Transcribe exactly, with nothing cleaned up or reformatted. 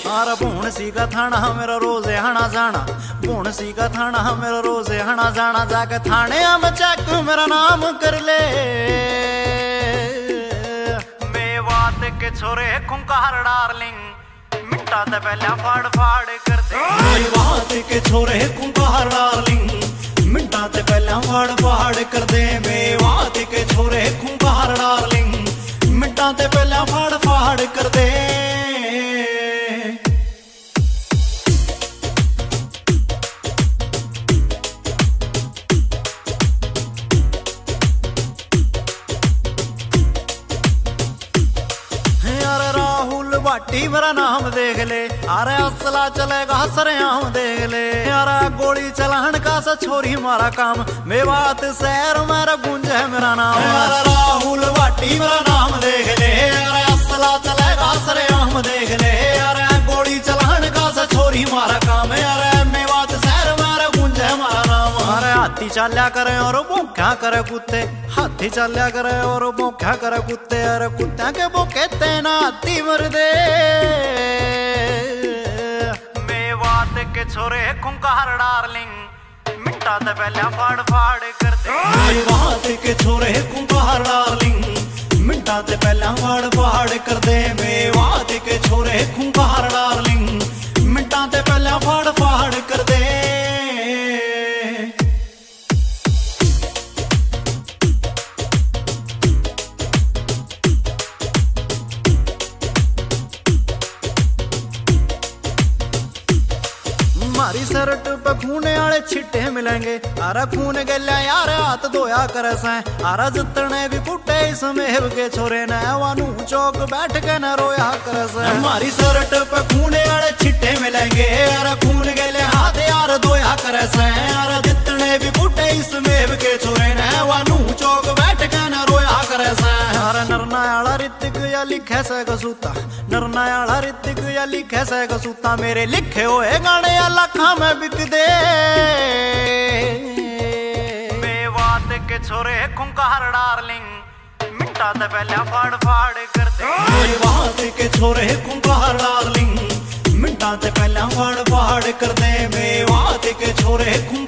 Are भूण सी का थाना मेरा रोजे हना जाना, भूण सी का थाना मेरा रोजे हना जाना, जाके थाने में चेक मेरा नाम कर ले। मेवात के छोरे खुंकार डार्लिंग, मिट्टा ते पहले फाड़ फाड़ कर दे। मेवात के छोरे खुंकार डार्लिंग, मिट्टा ते पहले फाड़ फाड़ कर दे। मेवात के छोरे खुंकार डार्लिंग, मिट्टा ते पहले फाड़ फाड़ कर दे। भाटी मेरा नाम देख ले, अरे असला चलेगा सरेआम देख ले। अरे गोली चलान का सा छोरी मारा काम, मेवात शहर मेरा गुंज है मेरा नाम। अरे राहुल भाटी मेरा नाम देख ले, अरे असला चलेगा सरेआम देख ले। अरे गोली चलान का सा छोरी मारा काम, अरे मेवात शहर मेरा गुंज है मारा नाम। अरे हाथी चाल्या करे और भूखा करे कुत्ते, हाथी चाल्या करे और भूखा करे कुत्ते। अरे कुत्ते के भूखे तेना हाथी मर दे। मेवात के छोरे खुंकार डार्लिंग, मिट्टा ते पहले फाड़ फाड़ कर दे। मेवात के छोरे खुंकार डार्लिंग, मिट्टा ते पहले फाड़ फाड़ कर दे। मेवात के छोरे खुंकार डार्लिंग, मिट्टा ते पहले फाड़ फाड़ कर दे। हमारी शर्ट पे खूने वाले छिट्टे मिलेंगे, आरा खून गल्या यार हाथ धोया करे से। आरा जितने भी कुटे इस मेव के छोरे ने वानू चौक बैठ के न रोया करे से। हमारी शर्ट पे खूने वाले छिट्टे मिलेंगे, आरा खून गल्या हाथ यार धोया करे से। आरा जितने भी कुटे इस मेव के छोरे ने वानू चौक बैठ के न रोया करे से। आरा नरनायाला ऋतिक या लिखे से कसूता, नरनायाला ऋतिक या लिखे से कसूता। मेरे लिखे हुए गाने या लाखा में बिक दे। मेवात के छोरे खुंकार डार्लिंग, मिट्टा ते पहले फाड़ फाड़ कर दे। मेवात के छोरे खुंकार डार्लिंग, मिट्टा ते पहले फाड़ फाड़ कर दे। मेवात के छोरे